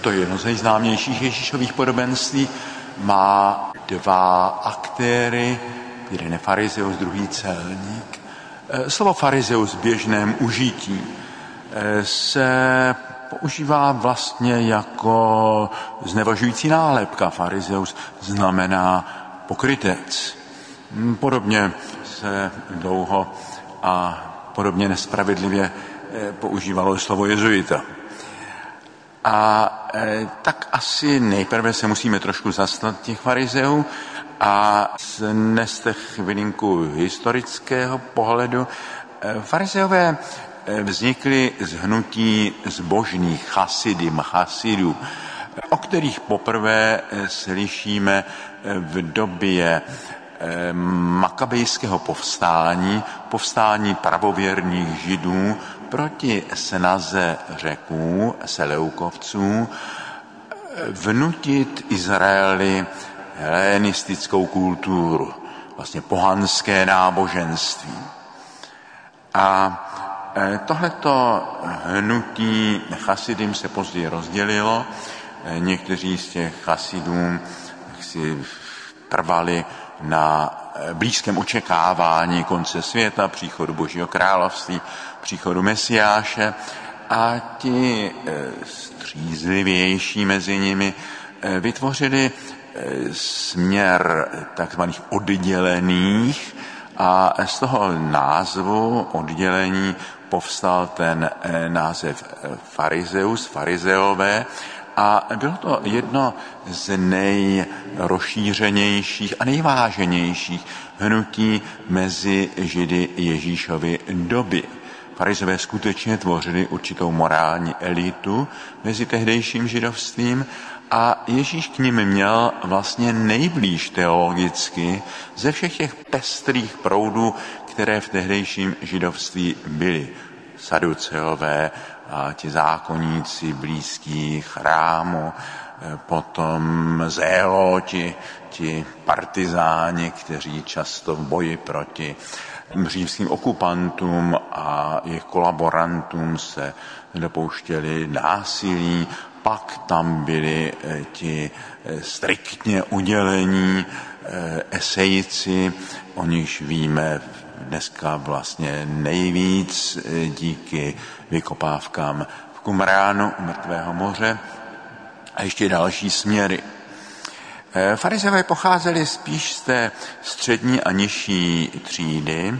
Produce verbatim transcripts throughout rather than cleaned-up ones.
To je jedno z nejznámějších Ježíšových podobenství. Má dva aktéry, jeden je farizeus, druhý celník. Slovo farizeus v běžném užití se používá vlastně jako znevažující nálepka. Farizeus znamená pokrytec. Podobně se dlouho a podobně nespravedlivě používalo slovo jezuita. A e, tak asi nejprve se musíme trošku zastat těch farizeů a sneste chvilinku historického pohledu. E, farizeové vznikly z hnutí zbožných chasidim, chasidů, o kterých poprvé slyšíme v době makabejského povstání, povstání pravověrných židů proti snaze Řeků, Seleukovců, vnutit Izraeli helenistickou kulturu, vlastně pohanské náboženství. A tohleto hnutí chasidim se později rozdělilo. Někteří z těch chasidů si trvali na blízkém očekávání konce světa, příchodu Božího království, příchodu Mesiáše, a ti střízlivější mezi nimi vytvořili směr takzvaných oddělených a z toho názvu oddělení povstal ten název farizeus, farizeové, a bylo to jedno z nejrozšířenějších a nejváženějších hnutí mezi Židy Ježíšovy doby. Farizové skutečně tvořili určitou morální elitu mezi tehdejším židovstvím a Ježíš k nim měl vlastně nejblíž teologicky ze všech těch pestrých proudů, které v tehdejším židovství byly. Saduceové a ti zákonníci blízký chrámu, potom zéloti, ti partizáni, kteří často v boji proti římským okupantům a jejich kolaborantům se dopouštěli násilí. Pak tam byli ti striktně udělení esejci, o nichž víme dneska vlastně nejvíc díky vykopávkám v Qumránu u Mrtvého moře a ještě další směry. Farizeové pocházeli spíš z té střední a nižší třídy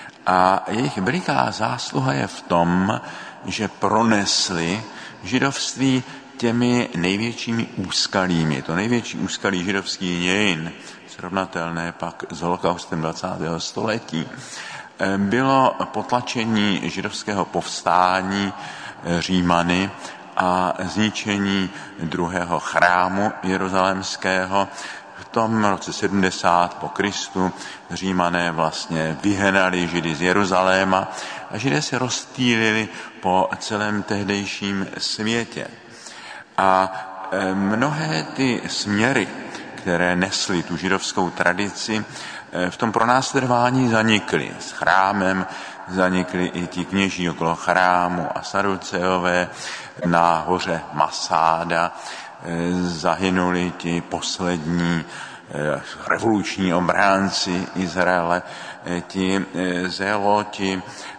a jejich veliká zásluha je v tom, že pronesli židovství těmi největšími úskalími. To největší úskalí židovských dějin, srovnatelné pak s holokaustem dvacátého století, bylo potlačení židovského povstání Římany a zničení druhého chrámu jeruzalémského. V tom roce sedmdesát po Kristu Římané vlastně vyhnali Židy z Jeruzaléma a Židé se rozptýlili po celém tehdejším světě. A mnohé ty směry, které nesly tu židovskou tradici, v tom pronásledování zanikly. S chrámem zanikly i ti kněží okolo chrámu a saduceové. Na hoře Masáda zahynuli ti poslední revoluční obránci Izraele, ti zéloti.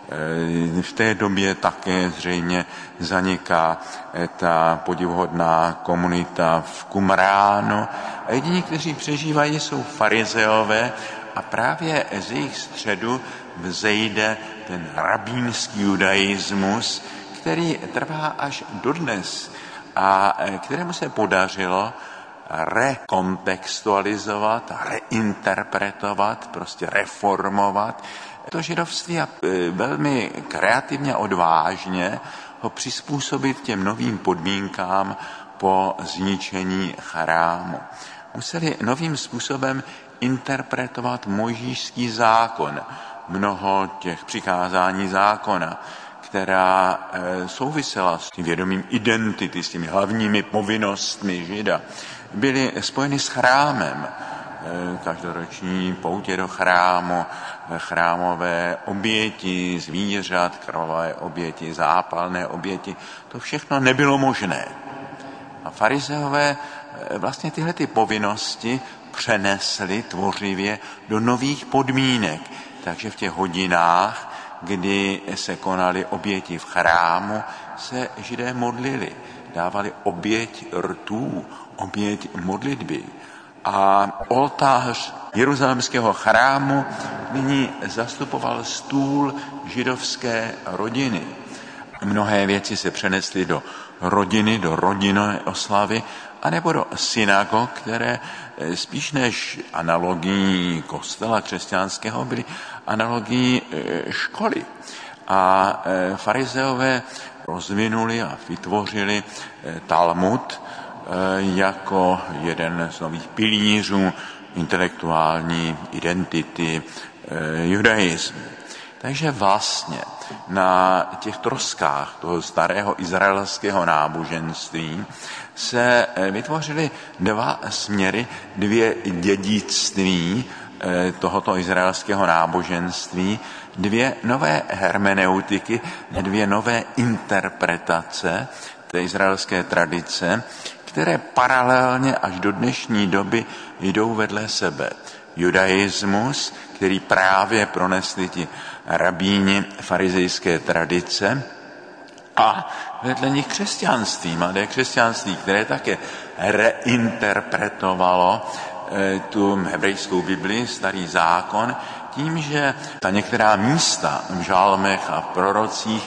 V té době také zřejmě zaniká ta podivuhodná komunita v Qumránu. A jediní, kteří přežívají, jsou farizeové a právě z jejich středu vzejde ten rabínský judaismus, který trvá až dodnes a kterému se podařilo rekontextualizovat, reinterpretovat, prostě reformovat to židovství a velmi kreativně a odvážně ho přizpůsobit těm novým podmínkám po zničení chrámu. Museli novým způsobem interpretovat mojžíšský zákon, mnoho těch přikázání zákona, která souvisela s tím vědomím identity, s těmi hlavními povinnostmi Žida, byly spojeny s chrámem. Každoroční poutě do chrámu, chrámové oběti zvířat, krvavé oběti, zápalné oběti, to všechno nebylo možné. A farizeové vlastně tyhle ty povinnosti přenesli tvořivě do nových podmínek. Takže v těch hodinách, kdy se konaly oběti v chrámu, se Židé modlili. Dávali oběť rtů, oběť modlitby. A oltář jeruzalémského chrámu nyní zastupoval stůl židovské rodiny. Mnohé věci se přenesly do rodiny, do rodinné oslavy, anebo do synagog, které spíš než analogií kostela křesťanského byly analogií školy. A farizeové rozvinuli a vytvořili Talmud jako jeden z nových pilířů intelektuální identity judaismu. Takže vlastně na těch troskách toho starého izraelského náboženství se vytvořily dva směry, dvě dědictví tohoto izraelského náboženství, dvě nové hermeneutiky, dvě nové interpretace té izraelské tradice, které paralelně až do dnešní doby jdou vedle sebe. Judaismus, který právě pronesli ti rabíni farizejské tradice, a vedle nich křesťanství, mladé křesťanství, které také reinterpretovalo e, tu hebrejskou Bibli, starý zákon, tím, že ta některá místa v žalmech a prorocích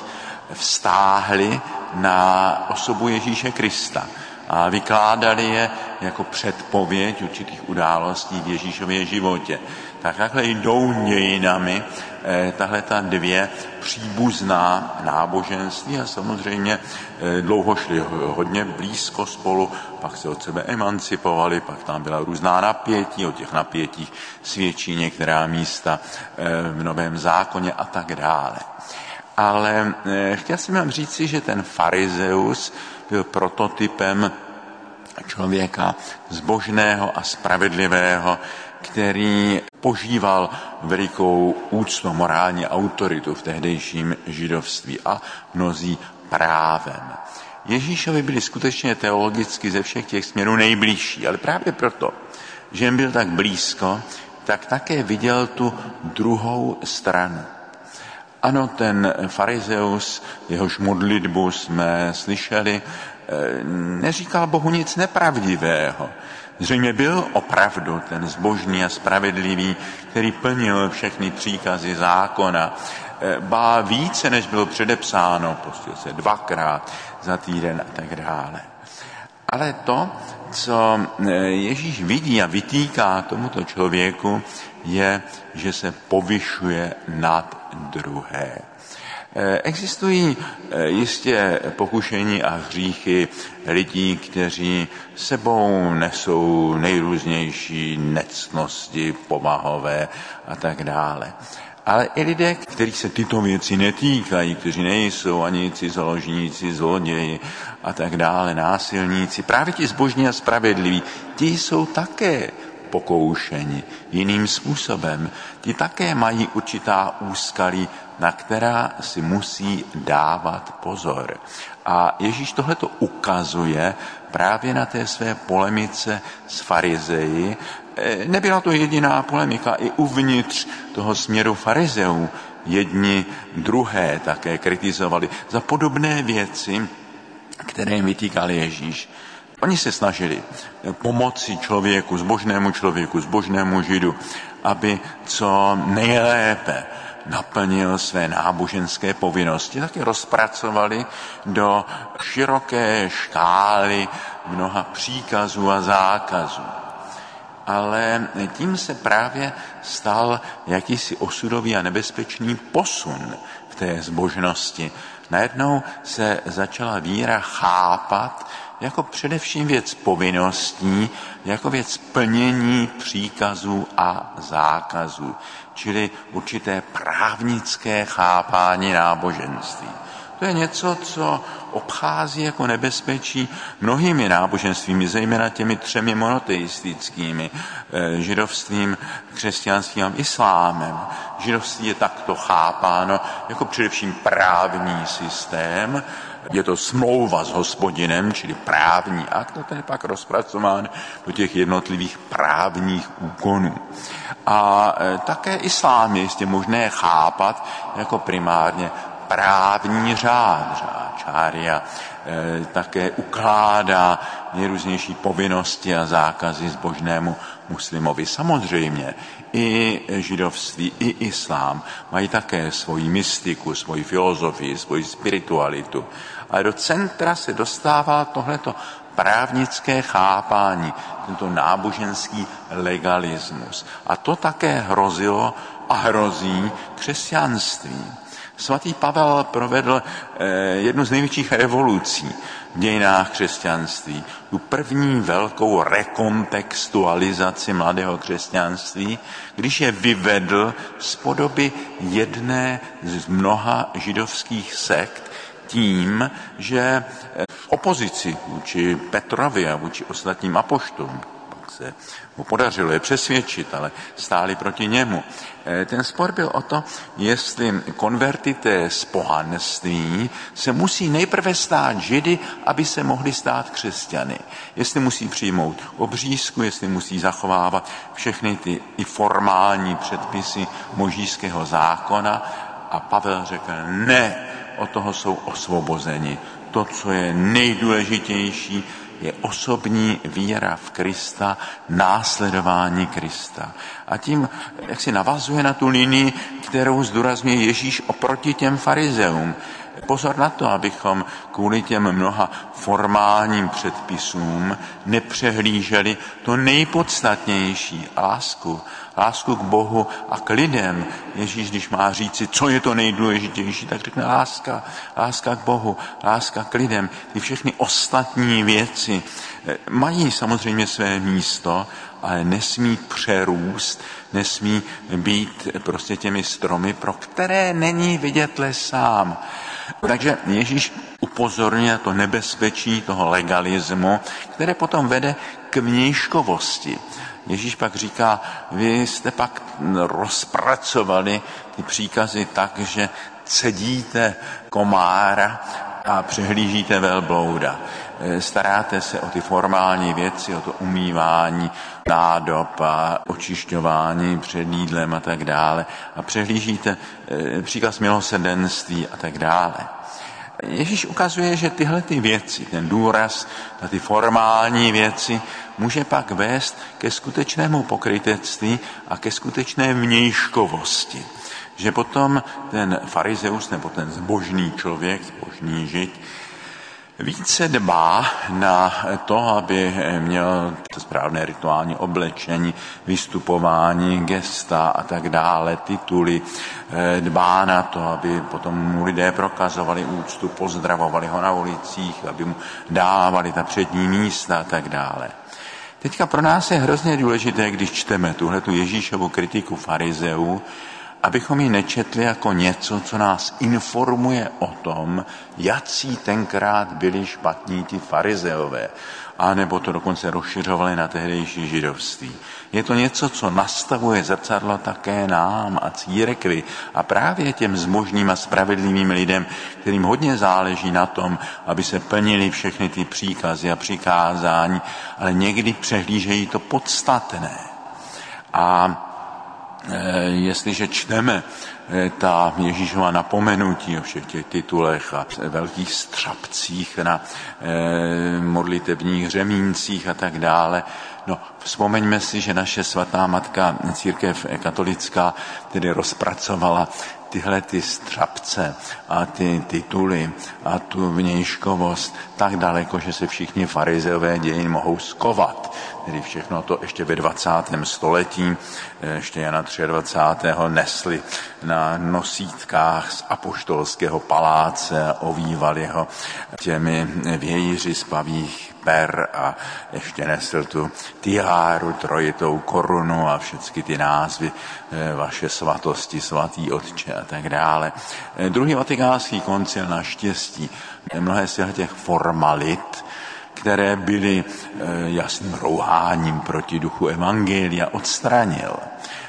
vztáhly na osobu Ježíše Krista a vykládali je jako předpověď určitých událostí v Ježíšově životě. Tak takhle jdou dějinami eh, tahle ta dvě příbuzná náboženství a samozřejmě eh, dlouho šli hodně blízko spolu, pak se od sebe emancipovali, pak tam byla různá napětí, o těch napětích svědčí některá místa eh, v Novém zákoně a tak dále. Ale eh, chtěl jsem vám říci, že ten farizeus byl prototypem člověka zbožného a spravedlivého, který požíval velikou úctu, morální autoritu v tehdejším židovství a mnozí právem. Ježíšovi byli skutečně teologicky ze všech těch směrů nejbližší, ale právě proto, že jim byl tak blízko, tak také viděl tu druhou stranu. Ano, ten farizeus, jehož modlitbu jsme slyšeli, neříkal Bohu nic nepravdivého. Zřejmě byl opravdu ten zbožný a spravedlivý, který plnil všechny příkazy zákona, ba více, než bylo předepsáno, postil se dvakrát za týden a tak dále. Ale to, co Ježíš vidí a vytýká tomuto člověku, je, že se povyšuje nad druhé. Existují jistě pokušení a hříchy lidí, kteří sebou nesou nejrůznější nectnosti, pomahové a tak dále. Ale i lidé, kterých se tyto věci netýkají, kteří nejsou ani cizoložníci, zloději a tak dále, násilníci, právě ti zbožní a spravedliví, ti jsou také pokoušeni jiným způsobem. Ti také mají určitá úskalí, na která si musí dávat pozor. A Ježíš tohleto ukazuje právě na té své polemice s farizeji. Nebyla to jediná polemika, i uvnitř toho směru farizeů jedni druhé také kritizovali za podobné věci, které jim vytýkal Ježíš. Oni se snažili pomoci člověku, zbožnému člověku, zbožnému židu, aby co nejlépe naplnil své náboženské povinnosti. Taky rozpracovali do široké škály mnoha příkazů a zákazů. Ale tím se právě stal jakýsi osudový a nebezpečný posun v té zbožnosti. Najednou se začala víra chápat jako především věc povinností, jako věc plnění příkazů a zákazů, čili určité právnické chápání náboženství. To je něco, co obchází jako nebezpečí mnohými náboženstvími, zejména těmi třemi monoteistickými, židovstvím, křesťanstvím a islámem. Židovství je takto chápáno jako především právní systém, je to smlouva s Hospodinem, čili právní akt, a ten je pak rozpracován do těch jednotlivých právních úkonů. A také islám je jistě možné chápat jako primárně právní řád, řád šária, e, také ukládá nejrůznější povinnosti a zákazy zbožnému muslimovi. Samozřejmě i židovství, i islám mají také svoji mystiku, svoji filozofii, svoji spiritualitu. Ale do centra se dostává tohleto právnické chápání, tento náboženský legalismus. A to také hrozilo a hrozí křesťanství. Svatý Pavel provedl eh, jednu z největších revolucí v dějinách křesťanství. Tu první velkou rekontextualizaci mladého křesťanství, když je vyvedl z podoby jedné z mnoha židovských sekt tím, že v opozici vůči Petrovi a vůči ostatním apoštolům, pak se mu podařilo je přesvědčit, ale stáli proti němu. Ten spor byl o to, jestli konvertité z pohanství se musí nejprve stát židy, aby se mohli stát křesťany. Jestli musí přijmout obřízku, jestli musí zachovávat všechny ty i formální předpisy možíšského zákona. A Pavel řekl, ne, od toho jsou osvobozeni. To, co je nejdůležitější, je osobní víra v Krista, následování Krista. A tím, jak si navazuje na tu linii, kterou zdůrazňuje Ježíš oproti těm farizeům. Pozor na to, abychom kvůli těm mnoha formálním předpisům nepřehlíželi to nejpodstatnější, lásku. Lásku k Bohu a k lidem. Ježíš, když má říci, co je to nejdůležitější, tak řekne láska. Láska k Bohu, láska k lidem. Ty všechny ostatní věci mají samozřejmě své místo, ale nesmí přerůst, nesmí být prostě těmi stromy, pro které není vidět les sám. Takže Ježíš upozorňuje na to nebezpečí toho legalismu, které potom vede k vnějškovosti. Ježíš pak říká, vy jste pak rozpracovali ty příkazy tak, že cedíte komára a přehlížíte velblouda. Staráte se o ty formální věci, o to umývání nádob a očišťování před jídlem a tak dále. A přehlížíte příkaz milosrdenství a tak dále. Ježíš ukazuje, že tyhle ty věci, ten důraz na ty formální věci, může pak vést ke skutečnému pokrytectví a ke skutečné vnějškovosti. Že potom ten farizeus nebo ten zbožný člověk, zbožný žid, více dbá na to, aby měl to správné rituální oblečení, vystupování, gesta a tak dále, tituly. Dbá na to, aby potom mu lidé prokazovali úctu, pozdravovali ho na ulicích, aby mu dávali ta přední místa a tak dále. Teďka pro nás je hrozně důležité, když čteme tuhletu Ježíšovu kritiku farizeů, abychom ji nečetli jako něco, co nás informuje o tom, jací tenkrát byli špatní ti farizeové, anebo to dokonce rozšiřovali na tehdejší židovství. Je to něco, co nastavuje zrcadlo také nám a církvi a právě těm zbožným a spravedlivým lidem, kterým hodně záleží na tom, aby se plnili všechny ty příkazy a přikázání, ale někdy přehlížejí to podstatné. A jestliže čteme ta Ježíšova napomenutí o všech těch titulech a velkých střapcích na modlitebních řemíncích a tak dále, no vzpomeňme si, že naše svatá matka církev katolická tedy rozpracovala tyhle ty střapce a ty tituly a tu vnějškovost tak daleko, že se všichni farizeové dějin mohou skovat. Tedy všechno to ještě ve dvacátém století, ještě Jana dvacátého třetího nesli na nosítkách z apoštolského paláce a ovívali ho těmi vějíři z pavích per a ještě nesl tu tiáru, trojitou korunu a všechny ty názvy vaše svatosti, svatý otče a tak dále. Druhý vatikánský koncil naštěstí mnohé z těch formalit, které byly jasným rouháním proti duchu evangelia, odstranil.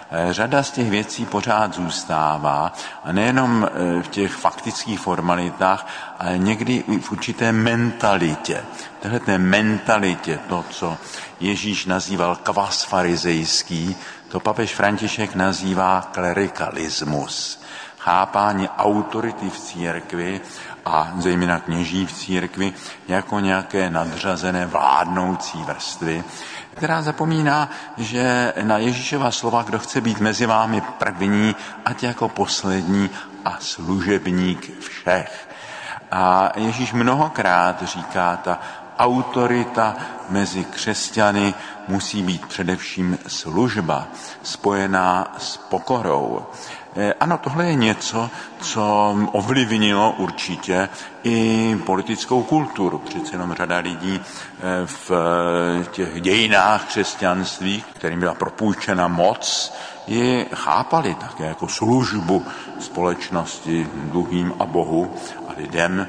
Řada z těch věcí pořád zůstává a nejenom v těch faktických formalitách, ale někdy i v určité mentalitě. Tahle té mentalitě, to, co Ježíš nazýval kvas farizejský, to papež František nazývá klerikalismus. Chápání autority v církvi a zejména kněží v církvi jako nějaké nadřazené vládnoucí vrstvy, která zapomíná, že na Ježíšova slova, kdo chce být mezi vámi první, ať jako poslední a služebník všech. A Ježíš mnohokrát říká, ta autorita mezi křesťany musí být především služba, spojená s pokorou. Ano, tohle je něco, co ovlivnilo určitě i politickou kulturu. Přece jenom řada lidí v těch dějinách křesťanství, kterým byla propůjčena moc, ji chápali také jako službu společnosti, druhým a Bohu a lidem.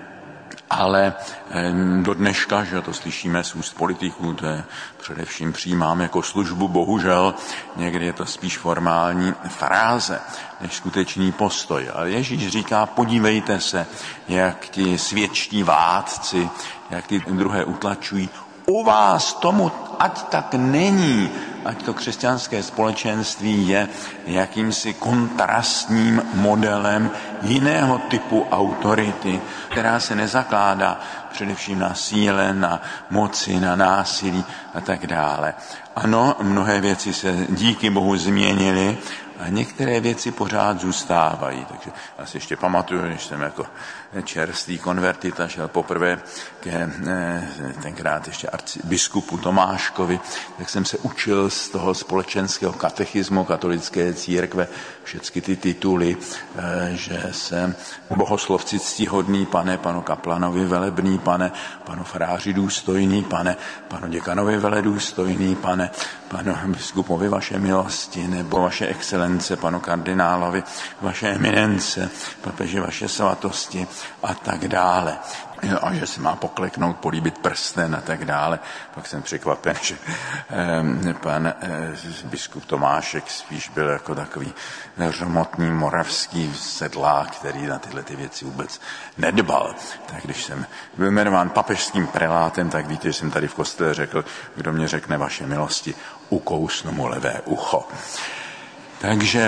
Ale do dneška, že to slyšíme z úst politiků, to je především přijímáme jako službu, bohužel někdy je to spíš formální fráze než skutečný postoj. Ale Ježíš říká, podívejte se, jak ti světští vládci, jak ty druhé utlačují. U vás tomu ať tak není, ať to křesťanské společenství je jakýmsi kontrastním modelem jiného typu autority, která se nezakládá především na síle, na moci, na násilí a tak dále. Ano, mnohé věci se díky Bohu změnily a některé věci pořád zůstávají. Takže já si ještě pamatuju, když jsem jako čerstvý konvertita šel poprvé ke tenkrát ještě biskupu Tomáškovi, tak jsem se učil z toho společenského katechismu katolické církve všechny ty tituly, že jsem bohoslovci ctihodný pane, panu kaplanovi velebný pane, panu faráři důstojný pane, panu děkanovi veledůstojný pane, panu biskupovi vaše milosti, nebo vaše excelence, panu kardinálovi vaše eminence, papeži vaše svatosti a tak dále. A že se má pokleknout, políbit prsten a tak dále. Pak jsem překvapen, že eh, pan eh, biskup Tomášek spíš byl jako takový hřmotný moravský sedlák, který na tyhle ty věci vůbec nedbal. Tak když jsem byl jmenován papežským prelátem, tak víte, že jsem tady v kostele řekl, kdo mě řekne vaše milosti, ukousnu mu levé ucho. Takže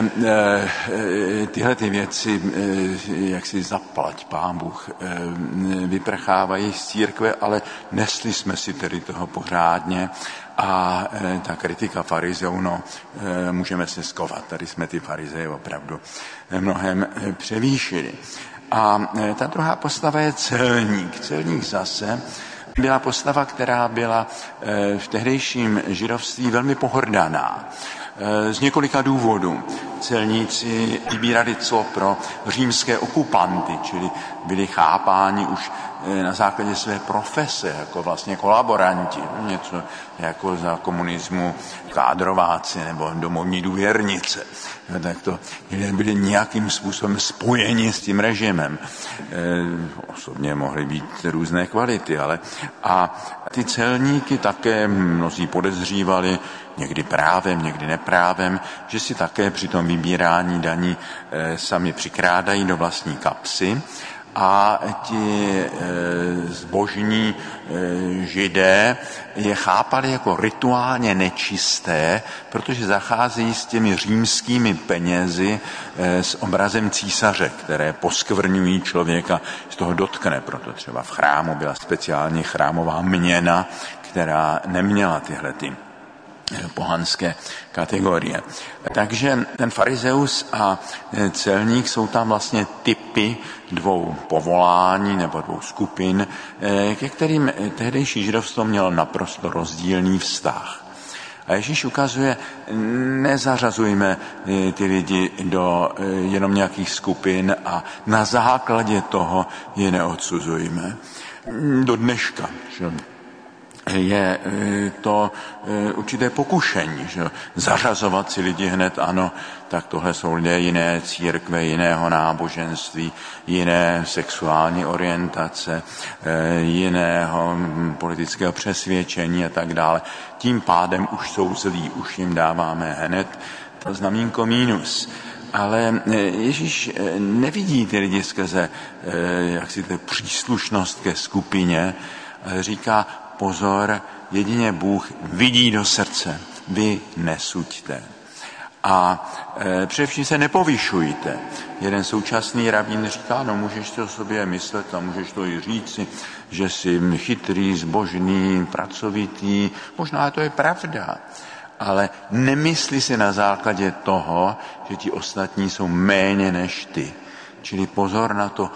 e, tyhle ty věci, e, jak si zaplať Pán Bůh, e, vyprchávají z církve, ale nesli jsme si tedy toho pořádně a e, ta kritika farizeů, no, e, můžeme se skovat. Tady jsme ty farizeje opravdu mnohem převýšili. A e, ta druhá postava je celník. Celník zase byla postava, která byla e, v tehdejším židovství velmi pohrdaná. Z několika důvodů. Celníci vybírali clo pro římské okupanty, čili byli chápáni už na základě své profese, jako vlastně kolaboranti, něco jako za komunismu kádrováci nebo domovní důvěrnice. Tak to byli nějakým způsobem spojeni s tím režimem. Osobně mohly být různé kvality, ale a ty celníky také mnozí podezřívali, někdy právem, někdy neprávem, že si také při tom vybírání daní e, sami přikrádají do vlastní kapsy a ti e, zbožní e, židé je chápali jako rituálně nečisté, protože zacházejí s těmi římskými penězi e, s obrazem císaře, které poskvrňují člověka, z toho dotkne. Proto třeba v chrámu byla speciální chrámová měna, která neměla tyhle ty pohanské kategorie. Takže ten farizeus a celník jsou tam vlastně typy dvou povolání nebo dvou skupin, ke kterým tehdejší židovstvo mělo naprosto rozdílný vztah. A Ježíš ukazuje, nezařazujme ty lidi do jenom nějakých skupin a na základě toho je neodsuzujme. Do dneška, že je to určité pokušení, že zařazovat si lidi hned, ano, tak tohle jsou lidé jiné církve, jiného náboženství, jiné sexuální orientace, jiného politického přesvědčení a tak dále. Tím pádem už jsou zlí, už jim dáváme hned znamínko mínus. Ale Ježíš nevidí ty lidi skrze jak si to příslušnost ke skupině, ale říká pozor, jedině Bůh vidí do srdce, vy nesuďte. A e, především se nepovyšujte. Jeden současný rabín říká, no můžeš to o sobě myslet a můžeš to i říci, že jsi chytrý, zbožný, pracovitý. Možná to je pravda, ale nemysli si na základě toho, že ti ostatní jsou méně než ty. Čili pozor na to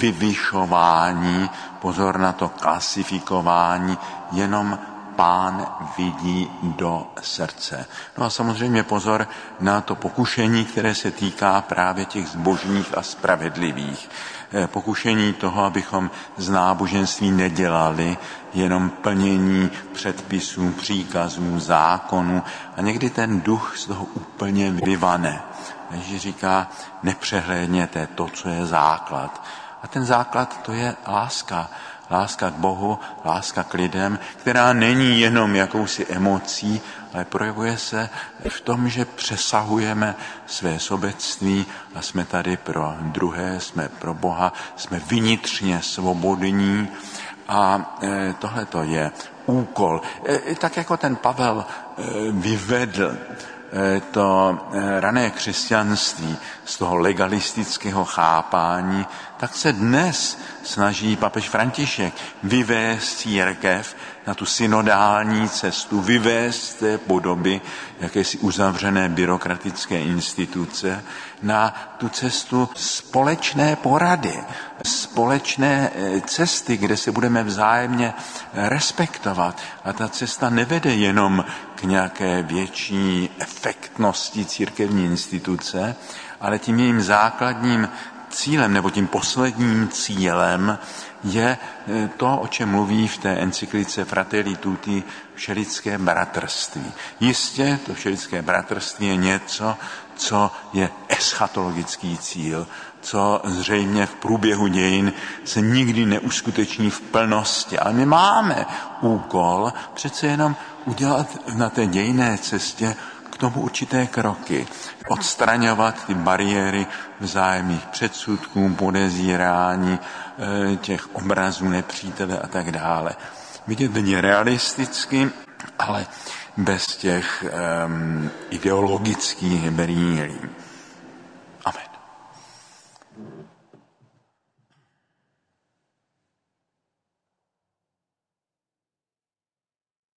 vyvyšování, pozor na to klasifikování, jenom Pán vidí do srdce. No a samozřejmě pozor na to pokušení, které se týká právě těch zbožných a spravedlivých. Pokušení toho, abychom z náboženství nedělali jenom plnění předpisů, příkazů, zákonů a někdy ten duch z toho úplně vyvane. Ježíš říká, nepřehlédněte to, co je základ. A ten základ to je láska. Láska k Bohu, láska k lidem, která není jenom jakousi emocí, ale projevuje se v tom, že přesahujeme své sobectví a jsme tady pro druhé, jsme pro Boha, jsme vnitřně svobodní a tohle to je úkol. Tak jako ten Pavel vyvedl to rané křesťanství z toho legalistického chápání, tak se dnes snaží papež František vyvést církev na tu synodální cestu, vyvést té podoby jakési uzavřené byrokratické instituce na tu cestu společné porady, společné cesty, kde se budeme vzájemně respektovat. A ta cesta nevede jenom k nějaké větší efektnosti církevní instituce, ale tím jejím základním cílem, nebo tím posledním cílem je to, o čem mluví v té encyklice Fratelli Tutti, všelidské bratrství. Jistě to všelidské bratrství je něco, co je eschatologický cíl, co zřejmě v průběhu dějin se nikdy neuskuteční v plnosti. Ale my máme úkol přece jenom udělat na té dějinné cestě k tomu určité kroky. Odstraňovat ty bariéry vzájemných předsudků, podezírání, těch obrazů nepřítele a tak dále. Vidět není realisticky, ale bez těch um, ideologických brýlí.